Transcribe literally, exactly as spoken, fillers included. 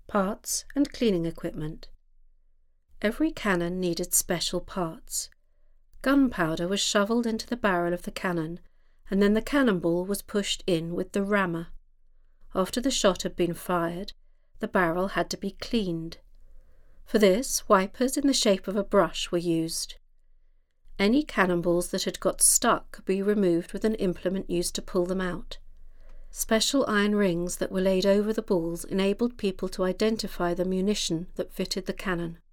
Parts and cleaning equipment. Every cannon needed special parts. Gunpowder was shovelled into the barrel of the cannon, and then the cannonball was pushed in with the rammer. After the shot had been fired, the barrel had to be cleaned. For this, wipers in the shape of a brush were used. Any cannonballs that had got stuck could be removed with an implement used to pull them out. Special iron rings that were laid over the balls enabled people to identify the munition that fitted the cannon.